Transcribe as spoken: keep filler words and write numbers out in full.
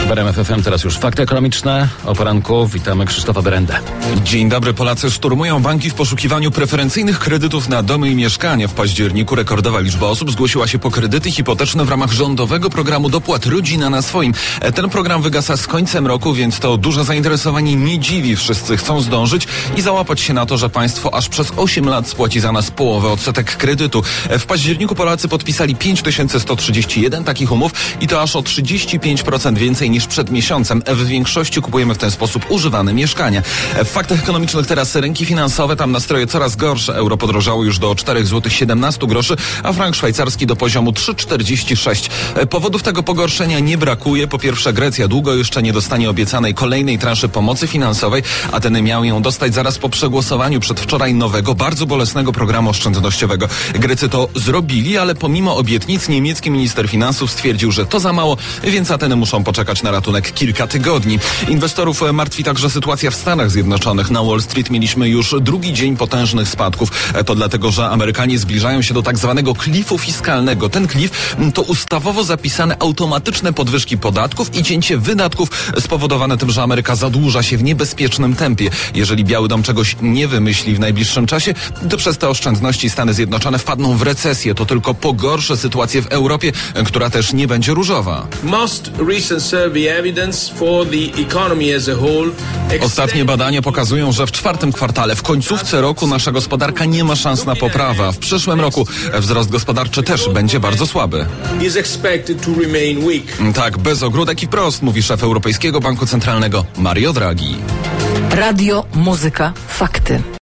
W R M F F M teraz już fakty ekonomiczne. O poranku witamy Krzysztofa Berendę. Dzień dobry. Polacy szturmują banki w poszukiwaniu preferencyjnych kredytów na domy i mieszkania. W październiku rekordowa liczba osób zgłosiła się po kredyty hipoteczne w ramach rządowego programu dopłat Rodzina na swoim. Ten program wygasa z końcem roku, więc to duże zainteresowanie nie dziwi. Wszyscy chcą zdążyć i załapać się na to, że państwo aż przez osiem lat spłaci za nas połowę odsetek kredytu. W październiku Polacy podpisali pięć tysięcy sto trzydzieści jeden takich umów i to aż o trzydzieści pięć procent więcej niż przed miesiącem. W większości kupujemy w ten sposób używane mieszkania. W faktach ekonomicznych teraz rynki finansowe, tam nastroje coraz gorsze. Euro podrożało już do cztery złote siedemnaście groszy, a frank szwajcarski do poziomu trzy czterdzieści sześć. Powodów tego pogorszenia nie brakuje. Po pierwsze, Grecja długo jeszcze nie dostanie obiecanej kolejnej transzy pomocy finansowej. Ateny miały ją dostać zaraz po przegłosowaniu przedwczoraj nowego, bardzo bolesnego programu oszczędnościowego. Grecy to zrobili, ale pomimo obietnic niemiecki minister finansów stwierdził, że to za mało, więc Ateny muszą poczekać na ratunek kilka tygodni. Inwestorów martwi także sytuacja w Stanach Zjednoczonych. Na Wall Street mieliśmy już drugi dzień potężnych spadków. To dlatego, że Amerykanie zbliżają się do tak zwanego klifu fiskalnego. Ten klif to ustawowo zapisane automatyczne podwyżki podatków i cięcie wydatków spowodowane tym, że Ameryka zadłuża się w niebezpiecznym tempie. Jeżeli Biały Dom czegoś nie wymyśli w najbliższym czasie, to przez te oszczędności Stany Zjednoczone wpadną w recesję. To tylko pogorszy sytuację w Europie, która też nie będzie różowa. Most recent survey evidence for the economy as a whole. Ostatnie badania pokazują, że w czwartym kwartale, w końcówce roku nasza gospodarka nie ma szans na poprawę. W przyszłym roku wzrost gospodarczy też będzie bardzo słaby. Is expected to remain weak. Tak, bez ogródek i wprost, mówi szef Europejskiego Banku Centralnego Mario Draghi. Radio, muzyka, fakty.